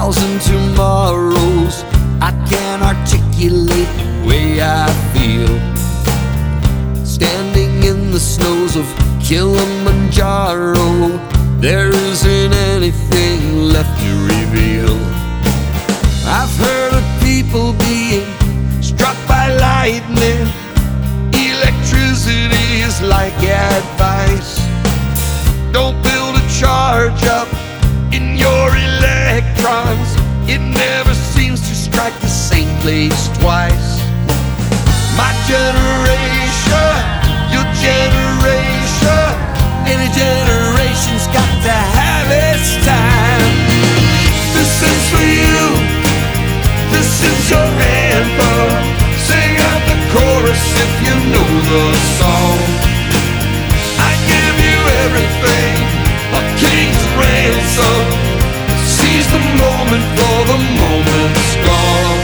thousand tomorrows. I can't articulate the way I feel, standing in the snows of Kilimanjaro. There isn't anything left to reveal. I've heard of people being struck by lightning. Electricity is like advice. Don't build a charge up in your electrons. It never seems to strike the same place twice. My generation, your generation, any generation's got to have its time. This is for you, this is your anthem. Sing out the chorus if you know the song. I give you everything, a king's ransom. Seize the moment, for the moment's gone.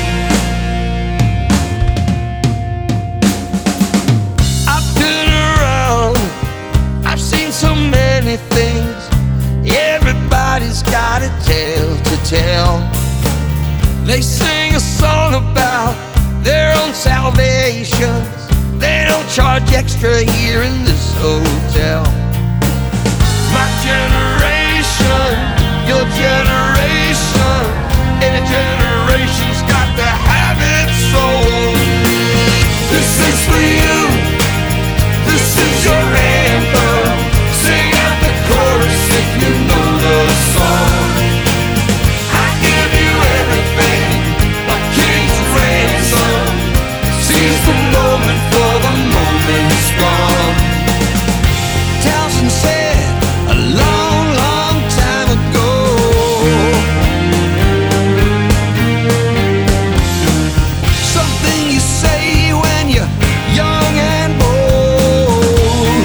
I've been around, I've seen so many things. Everybody's got a tale to tell. They sing a song about their own salvations. They don't charge extra here in this hotel. My generation, your generation, any generation's got to have its soul. This is for you, this is your anthem. Sing out the chorus if you know the song. I give you everything, a king's ransom. Seize the moment, for the moment's gone. Townsend said a long, long time ago, something you say when you're young and bold.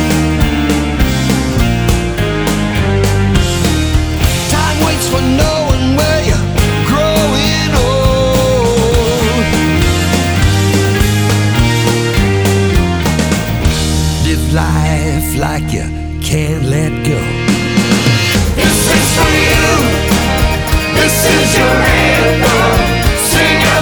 Time waits for no one where you're growing old. Live life like you can't let go. This is for you, this is your anthem. Sing out